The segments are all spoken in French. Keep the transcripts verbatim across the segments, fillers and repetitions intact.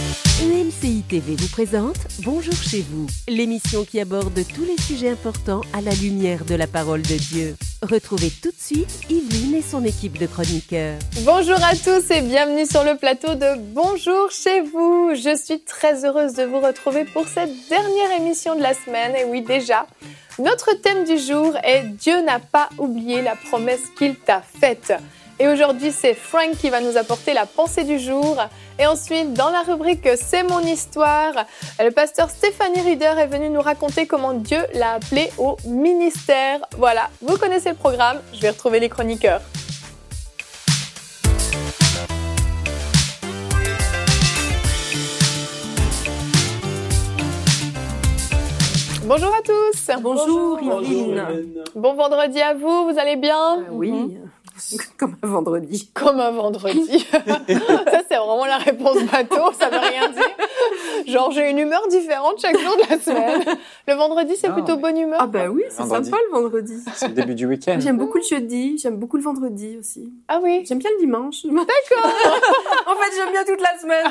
E M C I T V vous présente Bonjour chez vous, l'émission qui aborde tous les sujets importants à la lumière de la parole de Dieu. Retrouvez tout de suite Yveline et son équipe de chroniqueurs. Bonjour à tous et bienvenue sur le plateau de Bonjour chez vous. Je suis très heureuse de vous retrouver pour cette dernière émission de la semaine. Et oui, déjà, notre thème du jour est « Dieu n'a pas oublié la promesse qu'il t'a faite ». Et aujourd'hui, c'est Frank qui va nous apporter la pensée du jour. Et ensuite, dans la rubrique « C'est mon histoire », le pasteur Stéphanie Rieder est venu nous raconter comment Dieu l'a appelé au ministère. Voilà, vous connaissez le programme, je vais retrouver les chroniqueurs. Bonjour à tous. Bonjour Yveline. Bon vendredi à vous, vous allez bien? euh, Oui, mm-hmm. Comme un vendredi. Comme un vendredi. Ça, c'est vraiment la réponse bateau, ça veut rien dire. Genre, j'ai une humeur différente chaque jour de la semaine. Le vendredi, c'est non, plutôt bonne humeur. Ah bah oui, c'est vendredi. Sympa le vendredi. C'est le début du week-end. J'aime beaucoup le jeudi, j'aime beaucoup le vendredi aussi. Ah oui? J'aime bien le dimanche. D'accord. En fait, j'aime bien toute la semaine.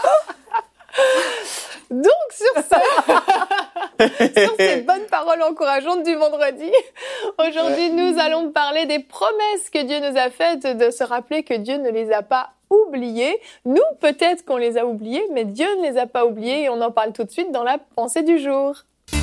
Donc, sur, ce... sur ces bonnes paroles encourageantes du vendredi, aujourd'hui, nous allons parler des promesses que Dieu nous a faites, de se rappeler que Dieu ne les a pas oubliées. Nous, peut-être qu'on les a oubliées, mais Dieu ne les a pas oubliées et on en parle tout de suite dans la pensée du jour.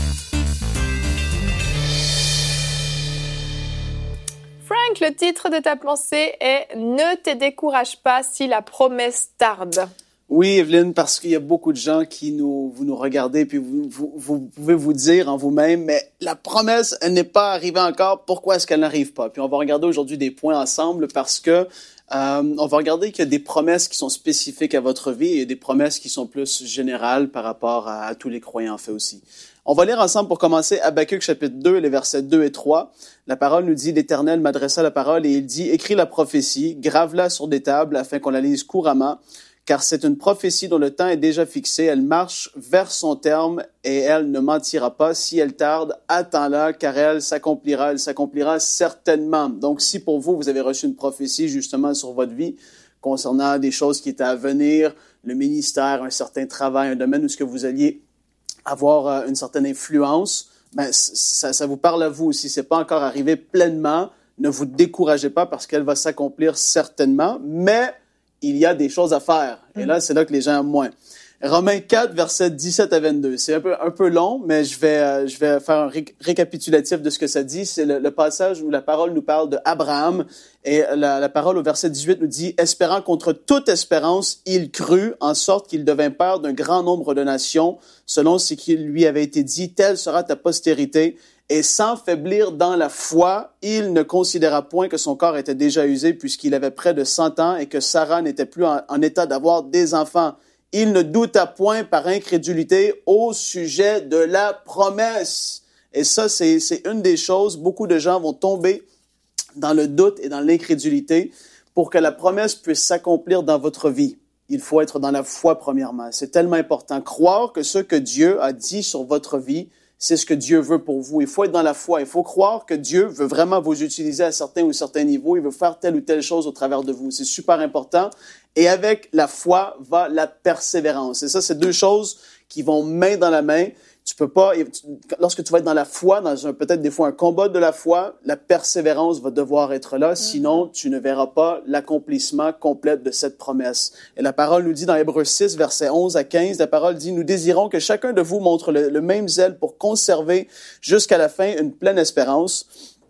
Frank, le titre de ta pensée est « Ne te décourage pas si la promesse tarde ». Oui, Yveline, parce qu'il y a beaucoup de gens qui nous, vous nous regardez, puis vous, vous, vous pouvez vous dire en vous-même, mais la promesse, elle n'est pas arrivée encore, pourquoi est-ce qu'elle n'arrive pas? Puis on va regarder aujourd'hui des points ensemble parce que euh, on va regarder qu'il y a des promesses qui sont spécifiques à votre vie et des promesses qui sont plus générales par rapport à, à tous les croyants en fait aussi. On va lire ensemble pour commencer Habakkuk chapitre deux, les versets deux et trois. La parole nous dit, l'Éternel m'adressa la parole et il dit, écris la prophétie, grave-la sur des tables afin qu'on la lise couramment. Car c'est une prophétie dont le temps est déjà fixé, elle marche vers son terme et elle ne mentira pas. Si elle tarde, attends-la, car elle s'accomplira, elle s'accomplira certainement. Donc, si pour vous, vous avez reçu une prophétie justement sur votre vie concernant des choses qui étaient à venir, le ministère, un certain travail, un domaine où ce que vous alliez avoir une certaine influence, ben, ça, ça vous parle à vous. Si c'est pas encore arrivé pleinement, ne vous découragez pas parce qu'elle va s'accomplir certainement, mais il y a des choses à faire. Et là, c'est là que les gens aiment moins. Romains quatre, versets dix-sept à vingt-deux. C'est un peu, un peu long, mais je vais, euh, je vais faire un ré- récapitulatif de ce que ça dit. C'est le, le passage où la parole nous parle d'Abraham. Et la, la parole au verset dix-huit nous dit « Espérant contre toute espérance, il crut, en sorte qu'il devint père d'un grand nombre de nations, selon ce qui lui avait été dit, telle sera ta postérité. » Et sans faiblir dans la foi, il ne considéra point que son corps était déjà usé puisqu'il avait près de cent ans et que Sarah n'était plus en, en état d'avoir des enfants. Il ne douta point par incrédulité au sujet de la promesse. Et ça, c'est, c'est une des choses. Beaucoup de gens vont tomber dans le doute et dans l'incrédulité. Pour que la promesse puisse s'accomplir dans votre vie, il faut être dans la foi premièrement. C'est tellement important. Croire que ce que Dieu a dit sur votre vie, c'est ce que Dieu veut pour vous. Il faut être dans la foi. Il faut croire que Dieu veut vraiment vous utiliser à certains ou certains niveaux. Il veut faire telle ou telle chose au travers de vous. C'est super important. Et avec la foi va la persévérance. Et ça, c'est deux choses qui vont main dans la main. Tu peux pas, lorsque tu vas être dans la foi, dans un, peut-être des fois un combat de la foi, la persévérance va devoir être là, sinon tu ne verras pas l'accomplissement complet de cette promesse. Et la parole nous dit dans Hébreux six, versets onze à quinze, la parole dit, nous désirons que chacun de vous montre le, le même zèle pour conserver jusqu'à la fin une pleine espérance,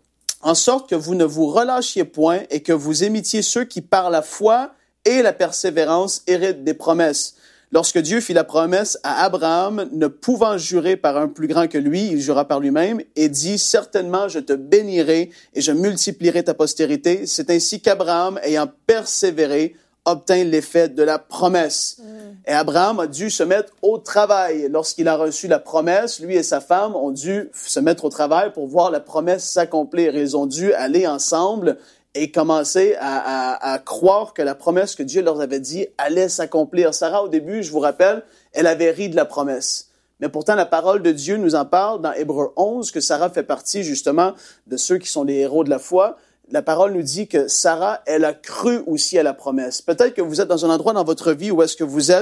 en sorte que vous ne vous relâchiez point et que vous imitiez ceux qui par la foi et la persévérance héritent des promesses. Lorsque Dieu fit la promesse à Abraham, ne pouvant jurer par un plus grand que lui, il jura par lui-même et dit « Certainement, je te bénirai et je multiplierai ta postérité. » C'est ainsi qu'Abraham, ayant persévéré, obtint l'effet de la promesse. Mm. Et Abraham a dû se mettre au travail. Lorsqu'il a reçu la promesse, lui et sa femme ont dû se mettre au travail pour voir la promesse s'accomplir. Ils ont dû aller ensemble et commencer à, à, à croire que la promesse que Dieu leur avait dit allait s'accomplir. Sarah, au début, je vous rappelle, elle avait ri de la promesse. Mais pourtant, la parole de Dieu nous en parle dans Hébreux onze, que Sarah fait partie justement de ceux qui sont les héros de la foi. La parole nous dit que Sarah, elle a cru aussi à la promesse. Peut-être que vous êtes dans un endroit dans votre vie où est-ce que vous êtes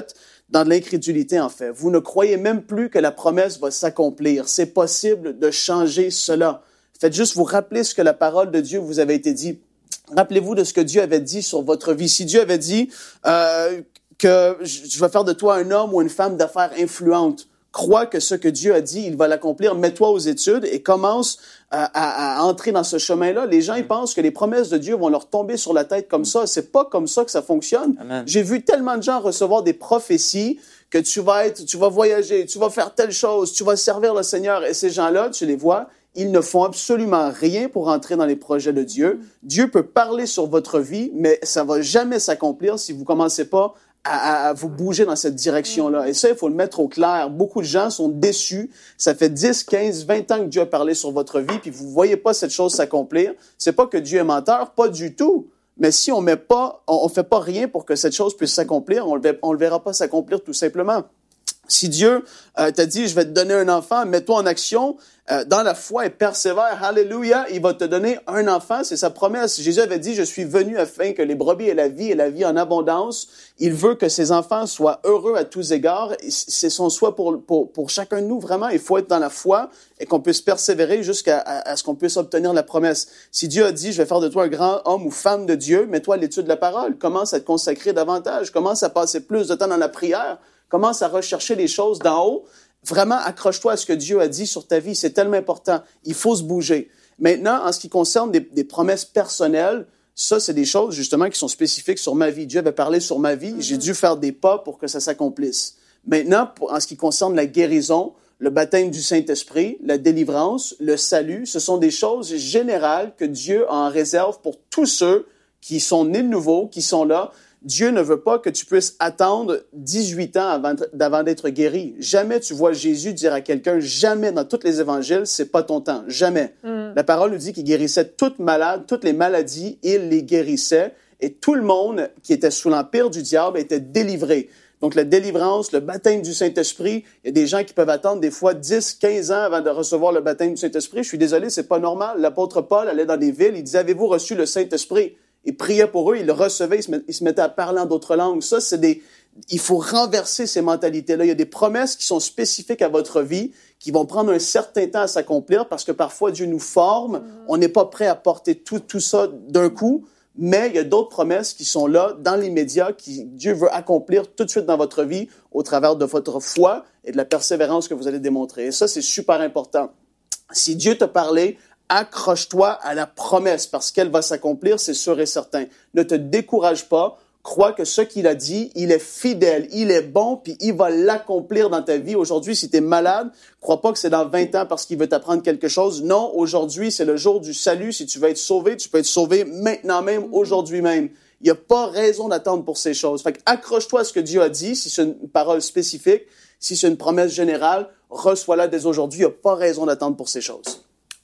dans de l'incrédulité, en fait. Vous ne croyez même plus que la promesse va s'accomplir. C'est possible de changer cela. Faites juste vous rappeler ce que la parole de Dieu vous avait été dit. Rappelez-vous de ce que Dieu avait dit sur votre vie. Si Dieu avait dit euh, que je vais faire de toi un homme ou une femme d'affaires influente, crois que ce que Dieu a dit, il va l'accomplir. Mets-toi aux études et commence à, à, à entrer dans ce chemin-là. Les gens, ils pensent que les promesses de Dieu vont leur tomber sur la tête comme ça. C'est pas comme ça que ça fonctionne. Amen. J'ai vu tellement de gens recevoir des prophéties que tu vas être, tu vas voyager, tu vas faire telle chose, tu vas servir le Seigneur. Et ces gens-là, tu les vois, ils ne font absolument rien pour entrer dans les projets de Dieu. Dieu peut parler sur votre vie, mais ça va jamais s'accomplir si vous commencez pas À, à, à vous bouger dans cette direction-là. Et ça, il faut le mettre au clair. Beaucoup de gens sont déçus. Ça fait dix, quinze, vingt ans que Dieu a parlé sur votre vie, puis vous voyez pas cette chose s'accomplir. C'est pas que Dieu est menteur, pas du tout. Mais si on met pas, on, on fait pas rien pour que cette chose puisse s'accomplir, on le, on le verra pas s'accomplir tout simplement. Si Dieu euh, t'a dit, je vais te donner un enfant, mets-toi en action euh, dans la foi et persévère. Alléluia, il va te donner un enfant, c'est sa promesse. Jésus avait dit, je suis venu afin que les brebis aient la vie et la vie en abondance. Il veut que ses enfants soient heureux à tous égards. C'est son souhait pour, pour, pour chacun de nous, vraiment. Il faut être dans la foi et qu'on puisse persévérer jusqu'à à, à ce qu'on puisse obtenir la promesse. Si Dieu a dit, je vais faire de toi un grand homme ou femme de Dieu, mets-toi à l'étude de la parole. Commence à te consacrer davantage. Commence à passer plus de temps dans la prière. Commence à rechercher les choses d'en haut. Vraiment, accroche-toi à ce que Dieu a dit sur ta vie. C'est tellement important. Il faut se bouger. Maintenant, en ce qui concerne des, des promesses personnelles, ça, c'est des choses, justement, qui sont spécifiques sur ma vie. Dieu avait parlé sur ma vie. Mm-hmm. J'ai dû faire des pas pour que ça s'accomplisse. Maintenant, pour, en ce qui concerne la guérison, le baptême du Saint-Esprit, la délivrance, le salut, ce sont des choses générales que Dieu a en réserve pour tous ceux qui sont nés de nouveau, qui sont là. Dieu ne veut pas que tu puisses attendre dix-huit ans avant, avant d'être guéri. Jamais tu vois Jésus dire à quelqu'un, jamais dans tous les évangiles, c'est pas ton temps. Jamais. Mm. La parole nous dit qu'il guérissait toutes malades, toutes les maladies, il les guérissait. Et tout le monde qui était sous l'empire du diable était délivré. Donc, la délivrance, le baptême du Saint-Esprit, il y a des gens qui peuvent attendre des fois dix, quinze ans avant de recevoir le baptême du Saint-Esprit. Je suis désolé, c'est pas normal. L'apôtre Paul allait dans des villes, il disait, avez-vous reçu le Saint-Esprit? Il priait pour eux, il le recevait, il se, met, il se mettait à parler en d'autres langues. Ça, c'est des, il faut renverser ces mentalités-là. Il y a des promesses qui sont spécifiques à votre vie, qui vont prendre un certain temps à s'accomplir parce que parfois Dieu nous forme. Mm-hmm. On n'est pas prêt à porter tout, tout ça d'un coup. Mais il y a d'autres promesses qui sont là, dans l'immédiat, qui Dieu veut accomplir tout de suite dans votre vie au travers de votre foi et de la persévérance que vous allez démontrer. Et ça, c'est super important. Si Dieu t'a parlé, accroche-toi à la promesse parce qu'elle va s'accomplir, c'est sûr et certain. Ne te décourage pas. Crois que ce qu'il a dit, il est fidèle, il est bon, puis il va l'accomplir dans ta vie. Aujourd'hui, si tu es malade, crois pas que c'est dans vingt ans parce qu'il veut t'apprendre quelque chose. Non, aujourd'hui, c'est le jour du salut. Si tu veux être sauvé, tu peux être sauvé maintenant même, aujourd'hui même. Il n'y a pas raison d'attendre pour ces choses. Fait que accroche-toi à ce que Dieu a dit, si c'est une parole spécifique, si c'est une promesse générale, reçois-la dès aujourd'hui. Il n'y a pas raison d'attendre pour ces choses.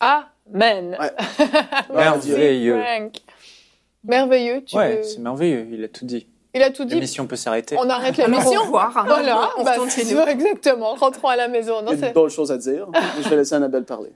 Amen. Ouais. Merveilleux. Merveilleux, tu ouais, veux... c'est merveilleux, il a tout dit. Il a tout dit. L'émission peut s'arrêter. On arrête l'émission. Au revoir. Voilà, on bah, retourne chez nous. Exactement, rentrons à la maison. Non, Il y a c'est... d'autres choses à dire. Je vais laisser Annabelle parler.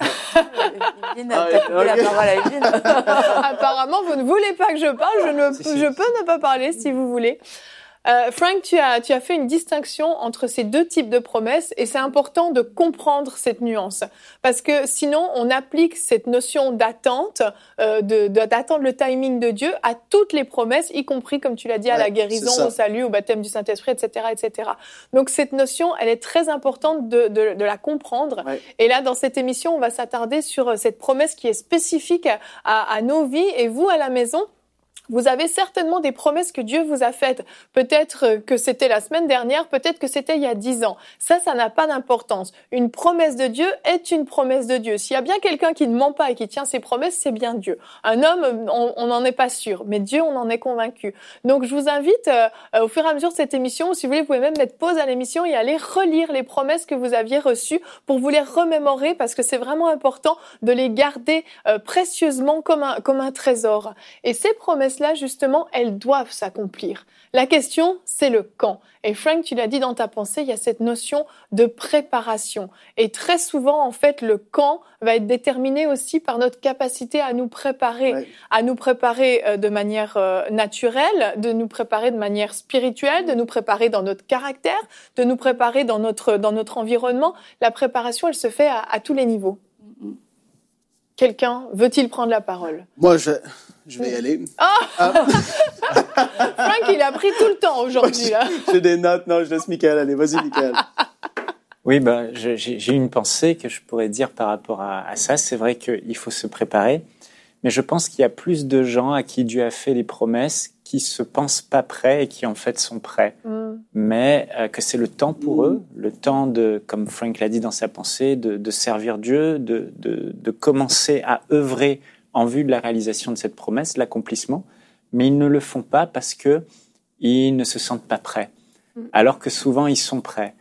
Evelyne a coupé la parole à Evelyne. Apparemment, vous ne voulez pas que je parle. Je, ne, si, si. je peux ne pas parler si vous voulez. Euh, Frank, tu as, tu as fait une distinction entre ces deux types de promesses et c'est important de comprendre cette nuance parce que sinon on applique cette notion d'attente, euh, de, de, d'attendre le timing de Dieu à toutes les promesses, y compris comme tu l'as dit à ouais, la guérison, au salut, au baptême du Saint-Esprit, et cetera, et cetera. Donc cette notion, elle est très importante de, de, de la comprendre. Ouais. Et là, dans cette émission, on va s'attarder sur cette promesse qui est spécifique à, à nos vies et vous à la maison. Vous avez certainement des promesses que Dieu vous a faites. Peut-être que c'était la semaine dernière, peut-être que c'était il y a dix ans. Ça, ça n'a pas d'importance. Une promesse de Dieu est une promesse de Dieu. S'il y a bien quelqu'un qui ne ment pas et qui tient ses promesses, c'est bien Dieu. Un homme, on n'en est pas sûr, mais Dieu, on en est convaincu. Donc, je vous invite, euh, au fur et à mesure de cette émission, si vous voulez, vous pouvez même mettre pause à l'émission et aller relire les promesses que vous aviez reçues pour vous les remémorer parce que c'est vraiment important de les garder euh, précieusement comme un, comme un trésor. Et ces promesses promesses-là, justement, elles doivent s'accomplir. La question, c'est le quand. Et Frank, tu l'as dit dans ta pensée, il y a cette notion de préparation. Et très souvent, en fait, le quand va être déterminé aussi par notre capacité à nous préparer, ouais. à nous préparer euh, de manière euh, naturelle, de nous préparer de manière spirituelle, de nous préparer dans notre caractère, de nous préparer dans notre, dans notre environnement. La préparation, elle se fait à, à tous les niveaux. Mm-hmm. Quelqu'un veut-il prendre la parole? Moi, je, je vais y aller. Oh ah. Frank, il a pris tout le temps aujourd'hui. Là. J'ai des notes. Non, je laisse Michael aller. Vas-y, Michael. Oui, bah, je, j'ai, j'ai une pensée que je pourrais dire par rapport à, à ça. C'est vrai qu'il faut se préparer. Mais je pense qu'il y a plus de gens à qui Dieu a fait les promesses qui se pensent pas prêts et qui en fait sont prêts. Mm. Mais euh, que c'est le temps pour mm. eux, le temps de, comme Frank l'a dit dans sa pensée, de, de servir Dieu, de, de, de commencer à œuvrer en vue de la réalisation de cette promesse, l'accomplissement. Mais ils ne le font pas parce que ils ne se sentent pas prêts. Mm. Alors que souvent ils sont prêts.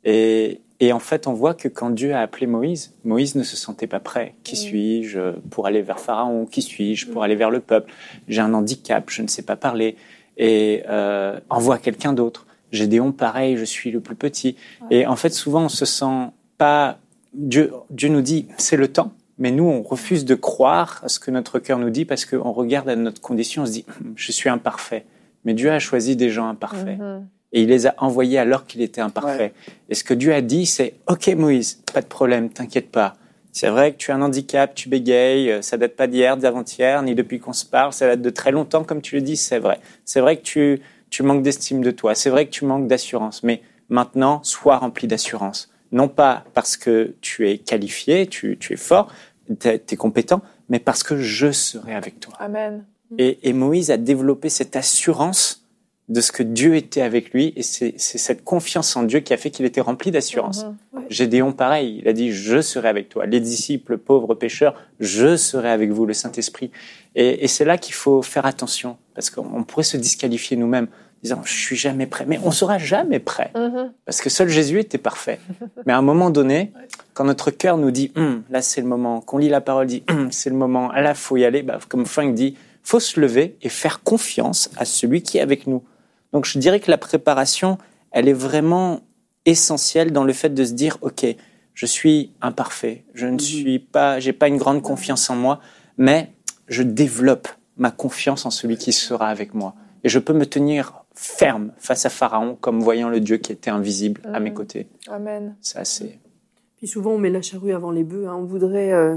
Et Et en fait, on voit que quand Dieu a appelé Moïse, Moïse ne se sentait pas prêt. Qui mmh. suis-je pour aller vers Pharaon? Qui suis-je pour aller vers le peuple? J'ai un handicap, je ne sais pas parler. Et euh, envoie quelqu'un d'autre. J'ai des ondes pareilles, je suis le plus petit. Ouais. Et en fait, souvent, on se sent pas... Dieu, Dieu nous dit, c'est le temps. Mais nous, on refuse de croire à ce que notre cœur nous dit parce qu'on regarde à notre condition, on se dit, je suis imparfait. Mais Dieu a choisi des gens imparfaits. Mmh. Et il les a envoyés alors qu'il était imparfait. Ouais. Et ce que Dieu a dit, c'est « Ok Moïse, pas de problème, t'inquiète pas. C'est vrai que tu as un handicap, tu bégayes, ça date pas d'hier, d'avant-hier, ni depuis qu'on se parle, ça date de très longtemps, comme tu le dis, c'est vrai. C'est vrai que tu, tu manques d'estime de toi, c'est vrai que tu manques d'assurance. Mais maintenant, sois rempli d'assurance. Non pas parce que tu es qualifié, tu, tu es fort, tu es compétent, mais parce que je serai avec toi. » Amen. Et, et Moïse a développé cette assurance de ce que Dieu était avec lui, et c'est, c'est cette confiance en Dieu qui a fait qu'il était rempli d'assurance. Mmh, ouais. Gédéon, pareil, il a dit « Je serai avec toi ». Les disciples, pauvres pécheurs, « Je serai avec vous », le Saint-Esprit. Et, et c'est là qu'il faut faire attention, parce qu'on pourrait se disqualifier nous-mêmes, en disant « Je suis jamais prêt ». Mais on sera jamais prêt, mmh. parce que seul Jésus était parfait. Mais à un moment donné, quand notre cœur nous dit hm, « Là, c'est le moment », qu'on lit la parole, dit hm, « C'est le moment, là, il faut y aller bah, », comme Frank dit, il faut se lever et faire confiance à celui qui est avec nous. Donc, je dirais que la préparation, elle est vraiment essentielle dans le fait de se dire, OK, je suis imparfait, je ne suis pas, j'ai pas une grande confiance en moi, mais je développe ma confiance en celui qui sera avec moi. Et je peux me tenir ferme face à Pharaon, comme voyant le Dieu qui était invisible mmh. à mes côtés. Amen. Ça, c'est... Puis souvent, on met la charrue avant les bœufs. Hein. On voudrait, euh,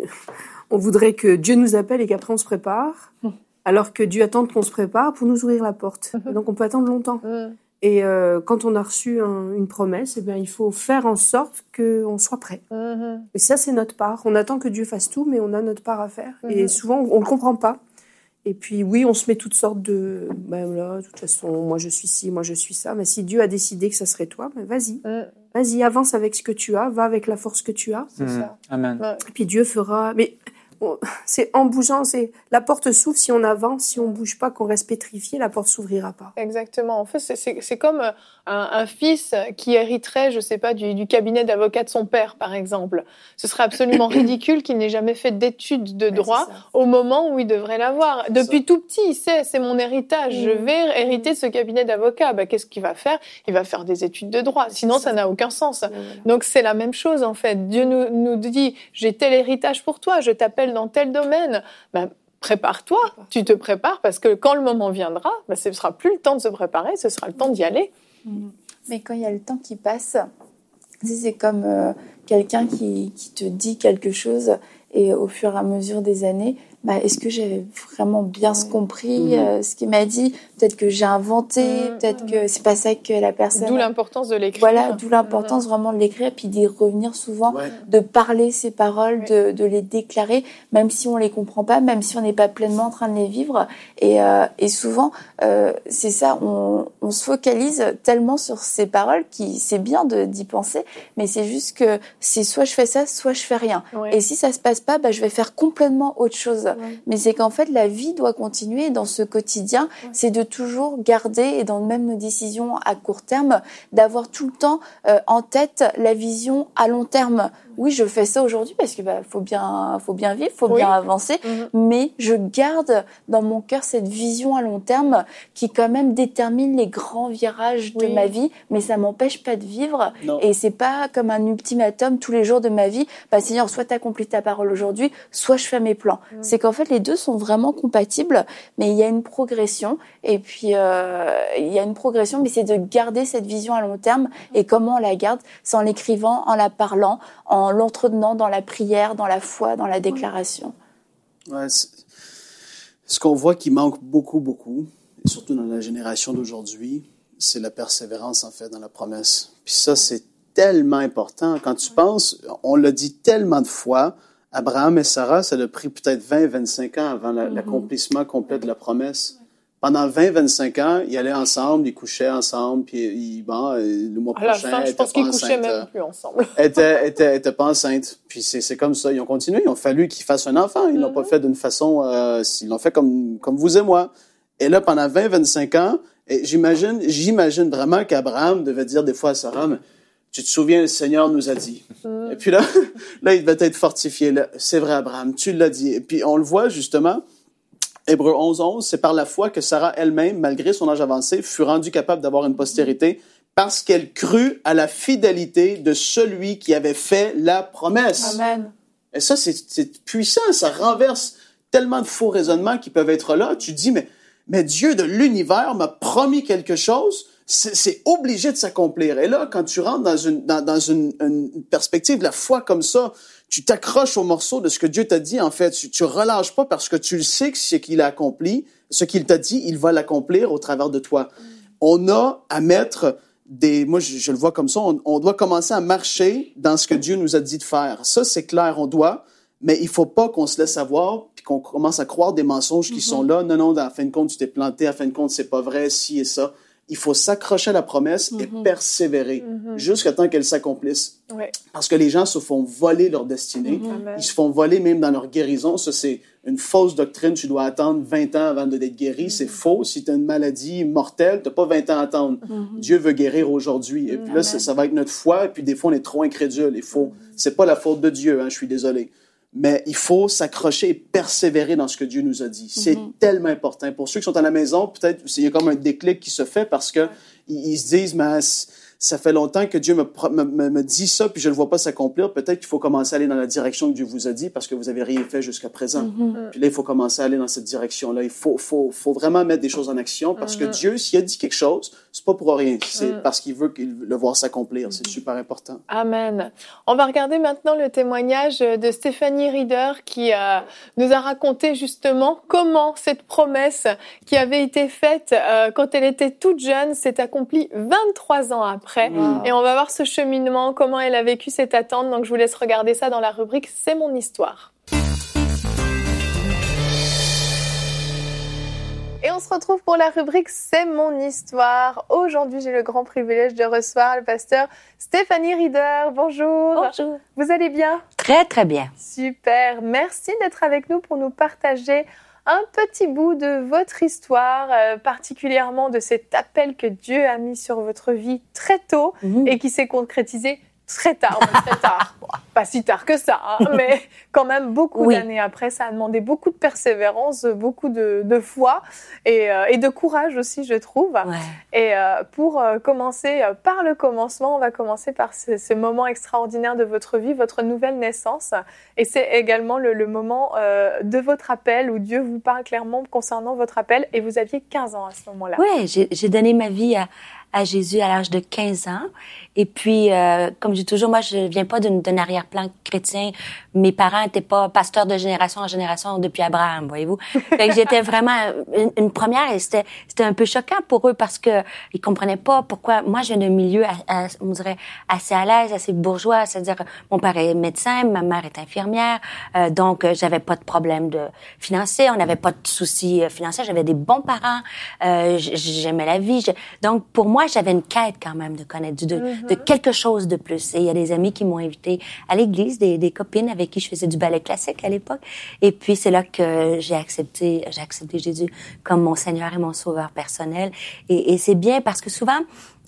on voudrait que Dieu nous appelle et qu'après on se prépare. Mmh. Alors que Dieu attend qu'on se prépare pour nous ouvrir la porte. Mmh. Donc, on peut attendre longtemps. Mmh. Et euh, quand on a reçu un, une promesse, eh bien, il faut faire en sorte qu'on soit prêt. Mmh. Et ça, c'est notre part. On attend que Dieu fasse tout, mais on a notre part à faire. Mmh. Et souvent, on ne le comprend pas. Et puis, oui, on se met toutes sortes de... Ben là, de toute façon, moi, je suis ci, moi, je suis ça. Mais si Dieu a décidé que ça serait toi, ben vas-y. Mmh. Vas-y, avance avec ce que tu as. Va avec la force que tu as. C'est mmh. ça. Amen. Ouais. Et puis, Dieu fera... Mais... c'est en bougeant, c'est la porte s'ouvre si on avance, si on bouge pas, qu'on reste pétrifié, la porte s'ouvrira pas. Exactement. En fait, c'est, c'est, c'est comme un, un fils qui hériterait, je sais pas, du, du cabinet d'avocat de son père, par exemple. Ce serait absolument ridicule qu'il n'ait jamais fait d'études de droit ouais, au moment où il devrait l'avoir. C'est Depuis ça. Tout petit, il sait, c'est mon héritage. Mmh. Je vais hériter ce cabinet d'avocat. Ben, qu'est-ce qu'il va faire? Il va faire des études de droit. Sinon, ça. ça n'a aucun sens. Mmh. Donc, c'est la même chose, en fait. Dieu nous, nous dit, j'ai tel héritage pour toi, je t'appelle dans tel domaine, ben, prépare-toi, Prépare. tu te prépares, parce que quand le moment viendra, ben, ce ne sera plus le temps de se préparer, ce sera le temps d'y aller. Mais quand il y a le temps qui passe, c'est comme euh, quelqu'un qui, qui te dit quelque chose, et au fur et à mesure des années, bah, est-ce que j'avais vraiment bien mmh. compris mmh. euh, ce qu'il m'a dit? Peut-être que j'ai inventé, mmh. peut-être que c'est pas ça que la personne... D'où l'importance de l'écrire. Voilà, d'où l'importance mmh. vraiment de l'écrire, et puis d'y revenir souvent, ouais. de parler ces paroles, ouais. de, de les déclarer, même si on les comprend pas, même si on n'est pas pleinement en train de les vivre. Et, euh, et souvent, euh, c'est ça, on, on se focalise tellement sur ces paroles, qui c'est bien de, d'y penser, mais c'est juste que c'est soit je fais ça, soit je fais rien. Ouais. Et si ça se passe pas, bah, je vais faire complètement autre chose. Ouais. Mais c'est qu'en fait, la vie doit continuer dans ce quotidien. Ouais. C'est de toujours garder, et dans même nos décisions à court terme, d'avoir tout le temps euh, en tête la vision à long terme. oui, je fais ça aujourd'hui parce que bah, faut bien, faut bien vivre, faut oui. bien avancer. Mm-hmm. Mais je garde dans mon cœur cette vision à long terme qui quand même détermine les grands virages oui. de ma vie, mais ça m'empêche pas de vivre. Non. Et c'est pas comme un ultimatum tous les jours de ma vie. Bah, Seigneur, soit t'accomplis ta parole aujourd'hui, soit je fais mes plans. Mm. C'est qu'en fait, les deux sont vraiment compatibles, mais il y a une progression. Et puis, euh, il y a une progression, mais c'est de garder cette vision à long terme. Et comment on la garde? C'est en l'écrivant, en la parlant, en l'entretenant dans la prière, dans la foi, dans la déclaration. Ouais, ce qu'on voit qui manque beaucoup, beaucoup, et surtout dans la génération d'aujourd'hui, c'est la persévérance, en fait, dans la promesse. Puis ça, c'est tellement important. Quand tu penses, on l'a dit tellement de fois, Abraham et Sarah, ça a pris peut-être vingt à vingt-cinq ans avant la, mm-hmm. l'accomplissement complet de la promesse. Pendant vingt à vingt-cinq ans, ils allaient ensemble, ils couchaient ensemble, puis ils, bon, le mois à prochain, la fin, je pense qu'ils couchaient même plus ensemble. était, était, était pas enceinte. Puis c'est, c'est comme ça, ils ont continué, ils ont fallu qu'ils fassent un enfant. Ils mm-hmm. l'ont pas fait d'une façon, euh, ils l'ont fait comme, comme vous et moi. Et là, pendant vingt à vingt-cinq ans, et j'imagine, j'imagine vraiment qu'Abraham devait dire des fois à Sarah, mais, tu te souviens, le Seigneur nous a dit. Mm. Et puis là, là, il devait être fortifié. Là, c'est vrai, Abraham, tu l'as dit. Et puis on le voit justement, Hébreux onze onze, c'est par la foi que Sarah elle-même, malgré son âge avancé, fut rendue capable d'avoir une postérité parce qu'elle crut à la fidélité de celui qui avait fait la promesse. Amen. Et ça, c'est, c'est puissant. Ça renverse tellement de faux raisonnements qui peuvent être là. Tu te dis, mais, mais Dieu de l'univers m'a promis quelque chose. C'est, c'est obligé de s'accomplir. Et là, quand tu rentres dans une, dans, dans une, une perspective de la foi comme ça, tu t'accroches au morceau de ce que Dieu t'a dit. En fait, tu, tu relâches pas parce que tu le sais que ce qu'il a accompli, ce qu'il t'a dit, il va l'accomplir au travers de toi. Mm. On a à mettre des, moi je, je le vois comme ça, on, on doit commencer à marcher dans ce que Dieu nous a dit de faire. Ça, c'est clair, on doit, mais il faut pas qu'on se laisse avoir puis qu'on commence à croire des mensonges qui mm-hmm. sont là. Non, non, en fin de compte, tu t'es planté, en fin de compte, c'est pas vrai, ci et ça. Il faut s'accrocher à la promesse mm-hmm. et persévérer mm-hmm. jusqu'à temps qu'elle s'accomplisse. Ouais. Parce que les gens se font voler leur destinée. Mm-hmm. Ils se font voler même dans leur guérison. Ça, c'est une fausse doctrine. Tu dois attendre vingt ans avant d'être guéri. Mm-hmm. C'est faux. Si tu as une maladie mortelle, tu n'as pas vingt ans à attendre. Mm-hmm. Dieu veut guérir aujourd'hui. Et puis là, ça, ça va être notre foi. Et puis des fois, on est trop incrédule. Il faut... mm-hmm. C'est pas la faute de Dieu, hein, je suis désolé. Mais il faut s'accrocher et persévérer dans ce que Dieu nous a dit. C'est mm-hmm. tellement important. Pour ceux qui sont à la maison, peut-être il y a comme un déclic qui se fait parce que ils, ils se disent, mais ça fait longtemps que Dieu me, me, me dit ça, puis je ne le vois pas s'accomplir. Peut-être qu'il faut commencer à aller dans la direction que Dieu vous a dit parce que vous n'avez rien fait jusqu'à présent. Mm-hmm. Puis là, il faut commencer à aller dans cette direction-là. Il faut, faut, faut vraiment mettre des choses en action parce mm-hmm. que Dieu, s'il a dit quelque chose, c'est pas pour rien. C'est mm-hmm. parce qu'il veut qu'il, le voir s'accomplir. C'est super important. Amen. On va regarder maintenant le témoignage de Stéphanie Rieder qui euh, nous a raconté justement comment cette promesse qui avait été faite euh, quand elle était toute jeune s'est accomplie vingt-trois ans après. Wow. Et on va voir ce cheminement, comment elle a vécu cette attente. Donc je vous laisse regarder ça dans la rubrique « C'est mon histoire ». Et on se retrouve pour la rubrique « C'est mon histoire ». Aujourd'hui, j'ai le grand privilège de recevoir le pasteur Stéphanie Rieder. Bonjour. Bonjour. Vous allez bien? Très, très bien. Super. Merci d'être avec nous pour nous partager un petit bout de votre histoire, euh, particulièrement de cet appel que Dieu a mis sur votre vie très tôt mmh. et qui s'est concrétisé très tard, très tard. Bon, pas si tard que ça, hein, mais quand même beaucoup oui. d'années après. Ça a demandé beaucoup de persévérance, beaucoup de, de foi et, euh, et de courage aussi, je trouve. Ouais. Et euh, pour euh, commencer euh, par le commencement, on va commencer par ce, ce moment extraordinaire de votre vie, votre nouvelle naissance. Et c'est également le, le moment euh, de votre appel où Dieu vous parle clairement concernant votre appel. Et vous aviez quinze ans à ce moment-là. Oui, j'ai, j'ai donné ma vie à... à Jésus à l'âge de quinze ans. Et puis, euh, comme je dis toujours, moi, je viens pas d'une, d'un arrière-plan chrétien. Mes parents étaient pas pasteurs de génération en génération depuis Abraham, voyez-vous. Fait que j'étais vraiment une, une première et c'était, c'était un peu choquant pour eux parce que ils comprenaient pas pourquoi. Moi, j'ai un milieu, à, à, on dirait, assez à l'aise, assez bourgeois. C'est-à-dire, mon père est médecin, ma mère est infirmière. Euh, donc, j'avais pas de problème de financier. On n'avait pas de soucis financiers. J'avais des bons parents. Euh, j'aimais la vie. Je, donc, pour moi, Moi, j'avais une quête quand même de connaître, de, mm-hmm. de quelque chose de plus. Et il y a des amis qui m'ont invité à l'église, des, des copines avec qui je faisais du ballet classique à l'époque. Et puis, c'est là que j'ai accepté, j'ai accepté Jésus comme mon Seigneur et mon Sauveur personnel. Et, et c'est bien parce que souvent,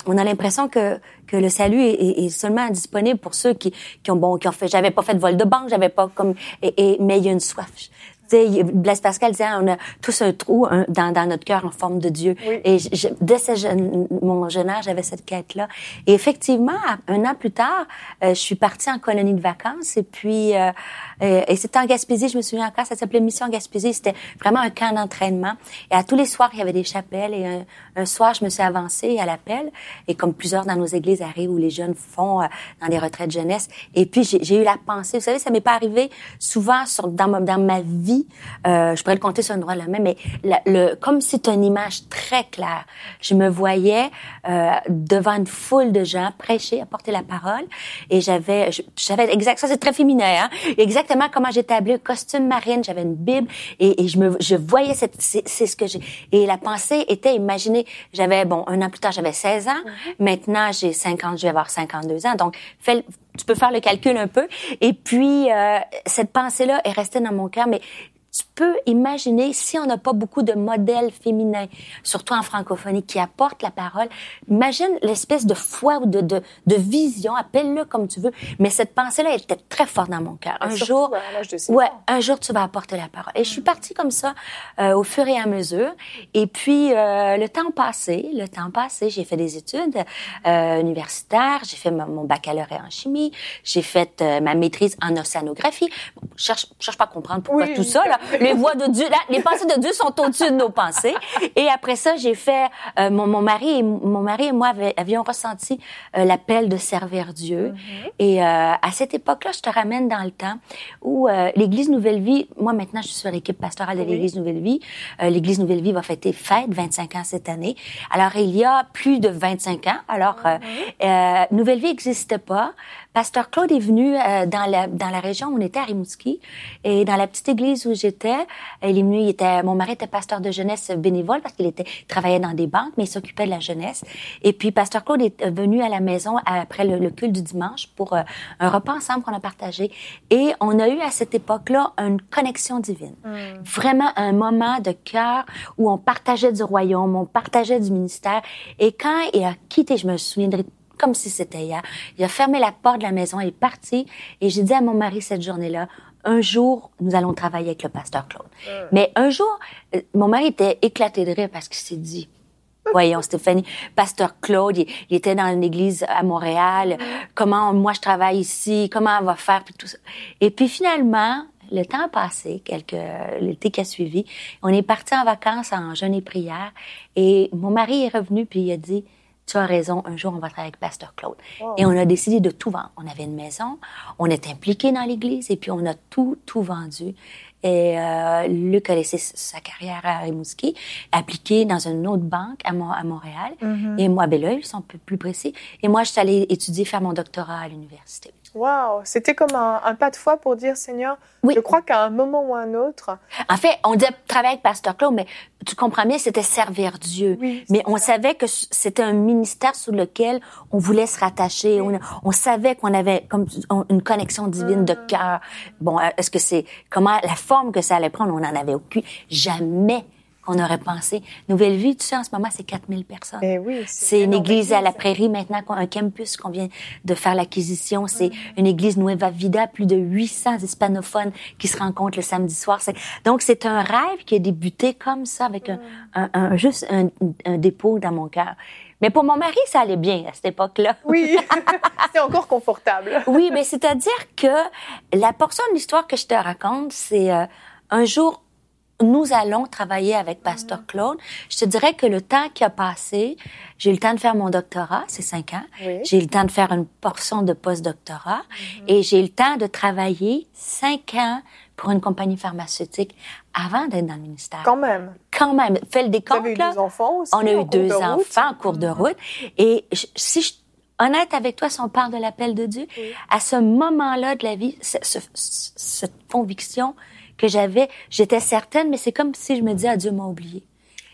on a l'impression que que le salut est, est, est seulement disponible pour ceux qui qui ont bon qui ont fait j'avais pas fait de vol de banque, j'avais pas comme et, et mais il y a une soif. Tu sais, Blaise Pascal disait on a tous un trou un, dans dans notre cœur en forme de Dieu. Oui. Et je, je, dès ce jeune, mon jeune âge, j'avais cette quête là. Et effectivement, un an plus tard, euh, je suis partie en colonie de vacances et puis euh, euh, et c'était en Gaspésie, je me souviens encore, ça s'appelait Mission Gaspésie, c'était vraiment un camp d'entraînement. Et à tous les soirs, il y avait des chapelles et un, un soir, je me suis avancée à l'appel et comme plusieurs dans nos églises arrivent où les jeunes font euh, dans des retraites jeunesse. Et puis j'ai, j'ai eu la pensée, vous savez, ça m'est pas arrivé souvent sur dans ma, dans ma vie. Euh, je pourrais le compter sur une doigt de la main, mais la, le comme c'est une image très claire. Je me voyais euh, devant une foule de gens prêcher, apporter la parole, et j'avais, je, j'avais exact, ça c'est très féminin, hein, exactement comment j'étais habillée, costume marine, j'avais une bible, et, et je me, je voyais cette, c'est, c'est ce que j'ai. Et la pensée était, imaginez, j'avais bon un an plus tard, j'avais seize ans, mm-hmm. Maintenant j'ai cinquante, je vais avoir cinquante-deux ans, donc fais, tu peux faire le calcul un peu. Et puis euh, cette pensée-là est restée dans mon cœur, mais tu peux imaginer, si on n'a pas beaucoup de modèles féminins, surtout en francophonie, qui apportent la parole, imagine l'espèce de foi ou de, de, de vision, appelle-le comme tu veux, mais cette pensée-là était très forte dans mon cœur. Un jour, ouais, un jour tu vas apporter la parole. Et mm. je suis partie comme ça, euh, au fur et à mesure. Et puis, euh, le temps passé, le temps passé, j'ai fait des études euh, universitaires, j'ai fait mon, mon baccalauréat en chimie, j'ai fait euh, ma maîtrise en océanographie. Bon, je cherche, je cherche pas à comprendre pourquoi oui. tout ça, là. Les voix de Dieu, là, les pensées de Dieu sont au-dessus de nos pensées. Et après ça, j'ai fait euh, mon, mon mari et mon mari et moi avait, avions ressenti euh, l'appel de servir Dieu. Mm-hmm. Et euh, à cette époque-là, je te ramène dans le temps où euh, l'Église Nouvelle Vie, moi maintenant, je suis sur l'équipe pastorale de l'Église oui. Nouvelle Vie. Euh, L'Église Nouvelle Vie va fêter fête vingt-cinq ans cette année. Alors il y a plus de vingt-cinq ans. Alors mm-hmm. euh, Nouvelle Vie n'existait pas. Pasteur Claude est venu euh, dans la dans la région où on était à Rimouski et dans la petite église où j'étais, il est venu, il était mon mari était pasteur de jeunesse bénévole parce qu'il était il travaillait dans des banques mais il s'occupait de la jeunesse. Et puis pasteur Claude est venu à la maison après le, le culte du dimanche pour euh, un repas ensemble qu'on a partagé et on a eu à cette époque-là une connexion divine. Mm. Vraiment un moment de cœur où on partageait du royaume, on partageait du ministère et quand il a quitté, je me souviendrai comme si c'était hier. Il a fermé la porte de la maison, il est parti et j'ai dit à mon mari cette journée-là, un jour, nous allons travailler avec le pasteur Claude. Mmh. Mais un jour, mon mari était éclaté de rire parce qu'il s'est dit, voyons Stéphanie, pasteur Claude, il, il était dans une église à Montréal, mmh. comment moi je travaille ici, comment on va faire, puis tout ça. Et puis finalement, le temps a passé, quelques, l'été qui a suivi, on est parti en vacances en jeûne et prière et mon mari est revenu puis il a dit, tu as raison, un jour, on va travailler avec pasteur Claude. Wow. Et on a décidé de tout vendre. On avait une maison, on était impliqués dans l'église, et puis on a tout, tout vendu. Et euh, Luc a laissé sa carrière à Rimouski, appliqué dans une autre banque à, Mo- à Montréal. Mm-hmm. Et moi, ben là, ils sont un peu plus précis. Et moi, je suis allée étudier, faire mon doctorat à l'université. Wow, c'était comme un, un pas de foi pour dire, Seigneur, oui. Je crois qu'à un moment ou un autre... En fait, on disait travailler avec pasteur Claude, mais tu comprends bien, c'était servir Dieu. Oui, mais on ça. savait que c'était un ministère sur lequel on voulait se rattacher. Oui. On, on savait qu'on avait comme une connexion divine mmh. de cœur. Bon, est-ce que c'est... Comment... La forme que ça allait prendre, on n'en avait aucune. Jamais qu'on aurait pensé. Nouvelle Vie, tu sais, en ce moment, c'est quatre mille personnes. Eh oui, c'est c'est une église à la prairie maintenant, un campus qu'on vient de faire l'acquisition. C'est mm. une église Nueva Vida, plus de huit cents hispanophones qui se rencontrent le samedi soir. C'est, donc, c'est un rêve qui a débuté comme ça, avec mm. un, un, un, juste un, un dépôt dans mon cœur. Mais pour mon mari, ça allait bien à cette époque-là. Oui, c'était encore confortable. Oui, mais c'est-à-dire que la portion de l'histoire que je te raconte, c'est euh, un jour, nous allons travailler avec pasteur mmh. Claude. Je te dirais que le temps qui a passé, j'ai eu le temps de faire mon doctorat, c'est cinq ans. Oui. J'ai eu le temps de faire une portion de post-doctorat. Mmh. Et j'ai eu le temps de travailler cinq ans pour une compagnie pharmaceutique avant d'être dans le ministère. Quand même. Quand même. Fais le décompte, Vous avez eu là. deux enfants aussi, on a eu deux enfants en cours de route. Et je, si je honnête avec toi, si on parle de l'appel de Dieu, oui. à ce moment-là de la vie, ce, ce, cette conviction que j'avais, j'étais certaine, mais c'est comme si je me disais, ah, Dieu m'a oublié.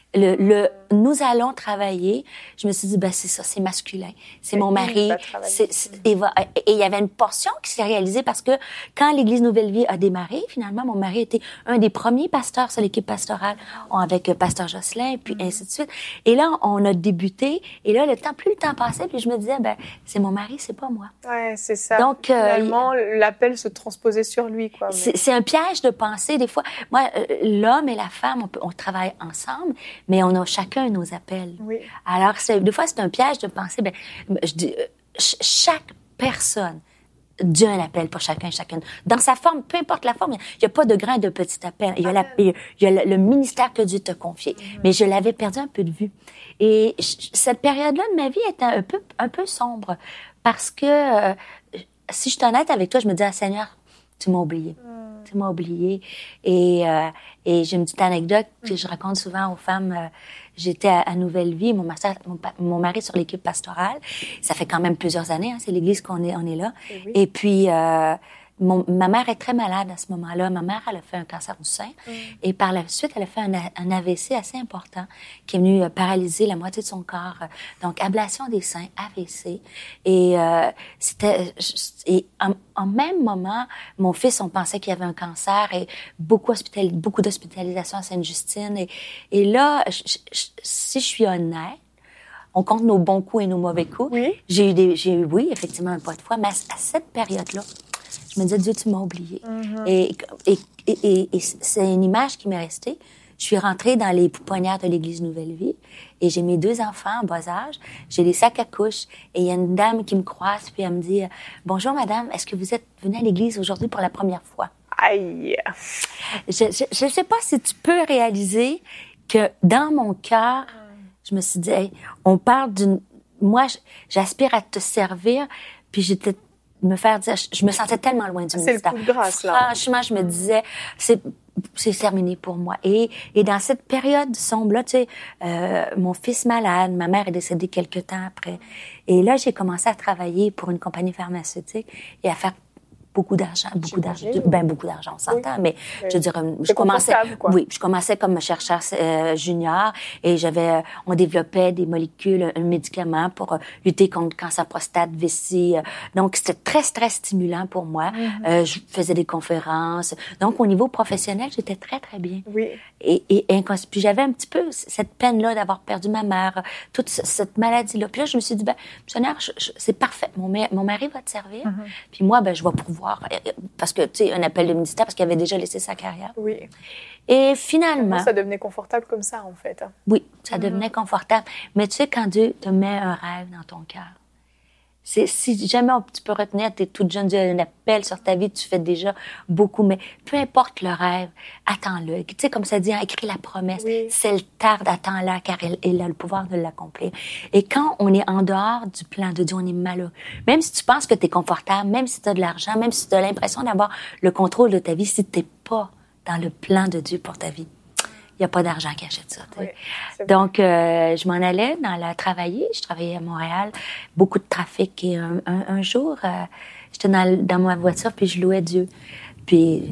Le, le, nous allons travailler. Je me suis dit, ben c'est ça, c'est masculin. C'est mon mari. C'est, c'est, et, va, et il y avait une portion qui s'est réalisée parce que quand l'Église Nouvelle Vie a démarré, finalement, mon mari était un des premiers pasteurs sur l'équipe pastorale, avec Pasteur Jocelyn, puis mm. ainsi de suite. Et là, on a débuté. Et là, le temps, plus le temps passait, puis je me disais, ben c'est mon mari, c'est pas moi. Ouais, c'est ça. Donc, finalement, euh, l'appel se transposait sur lui, quoi. Mais... C'est, c'est un piège de penser. Des fois, moi, euh, l'homme et la femme, on, peut, on travaille ensemble. Mais on a chacun nos appels. Oui. Alors, c'est, des fois, c'est un piège de penser, ben, je dis, euh, ch- chaque personne, Dieu a un appel pour chacun et chacune. Dans sa forme, peu importe la forme, il n'y a pas de grand et de petit appel. Il y a, la, il y a le, le ministère que Dieu t'a confié. Mm-hmm. Mais je l'avais perdu un peu de vue. Et ch- cette période-là de ma vie était un peu, un peu sombre. Parce que, euh, si je suis honnête avec toi, je me dis, ah, Seigneur, tu m'as oublié. Mm. Tu m'as oublié. Et, euh, et j'ai une petite anecdote que je raconte souvent aux femmes. Euh, j'étais à, à Nouvelle Vie, mon, master, mon, mon mari sur l'équipe pastorale. Ça fait quand même plusieurs années, hein, c'est l'église qu'on est, on est là. Et, oui. Et puis, euh, mon, ma mère est très malade à ce moment-là. Ma mère, elle a fait un cancer du sein. Mm. Et par la suite, elle a fait un, un A V C assez important qui est venu paralyser la moitié de son corps. Donc, ablation des seins, A V C. Et euh, c'était... Et en, en même moment, mon fils, on pensait qu'il y avait un cancer et beaucoup, hospital, beaucoup d'hospitalisation à Sainte-Justine. Et, et là, je, je, si je suis honnête, on compte nos bons coups et nos mauvais coups. Oui. J'ai eu des, j'ai eu, oui, effectivement, un pas de foi, mais à, à cette période-là, je me disais, Dieu, tu m'as oublié. Mm-hmm. Et, et, et, et, et c'est une image qui m'est restée. Je suis rentrée dans les pouponnières de l'Église Nouvelle Vie et j'ai mes deux enfants en bas âge. J'ai les sacs à couches et il y a une dame qui me croise puis elle me dit « Bonjour, madame, est-ce que vous êtes venue à l'Église aujourd'hui pour la première fois? » Aïe! Je ne sais pas si tu peux réaliser que dans mon cœur, je me suis dit, hey, on parle d'une... Moi, j'aspire à te servir, puis j'étais... me faire dire... Je me sentais tellement loin du ministère. C'est le coup de grâce, là. Franchement, je me disais, c'est... c'est terminé pour moi. Et, et dans cette période sombre-là, tu sais, euh, mon fils malade, ma mère est décédée quelques temps après. Et là, j'ai commencé à travailler pour une compagnie pharmaceutique et à faire beaucoup d'argent, beaucoup d'argent, ben beaucoup d'argent, on s'entend, oui. mais je veux dire, je commençais, quoi. oui, je commençais comme chercheur euh, junior et j'avais, on développait des molécules, un médicament pour euh, lutter contre le cancer prostate, vessie, euh, donc c'était très très stimulant pour moi. Mm-hmm. Euh, je faisais des conférences, donc au niveau professionnel, j'étais très très bien. Oui. Et, et, et puis j'avais un petit peu cette peine-là d'avoir perdu ma mère, toute cette maladie-là. Puis là, je me suis dit, ben, Seigneur, je, je, c'est parfait, mon, mon mari va te servir, mm-hmm. puis moi, ben, je vais pouvoir parce que, tu sais, un appel de ministère, parce qu'il avait déjà laissé sa carrière. Oui. Et finalement... Ça devenait confortable comme ça, en fait. Oui, ça mm-hmm. devenait confortable. Mais tu sais, quand Dieu te met un rêve dans ton cœur, c'est, si jamais on, tu peux retenir, tu es toute jeune, Dieu a un appel sur ta vie, tu fais déjà beaucoup, mais peu importe le rêve, attends-le. Tu sais, comme ça dit, écris la promesse. Oui. Si elle tarde, attends-la, car elle, elle a le pouvoir de l'accomplir. Et quand on est en dehors du plan de Dieu, on est malheureux. Même si tu penses que tu es confortable, même si tu as de l'argent, même si tu as l'impression d'avoir le contrôle de ta vie, si tu n'es pas dans le plan de Dieu pour ta vie, il n'y a pas d'argent qui achète ça. Oui, donc, euh, je m'en allais dans la travailler. Je travaillais à Montréal, beaucoup de trafic. Et un, un, un jour, euh, j'étais dans, dans ma voiture, puis je louais Dieu. Puis,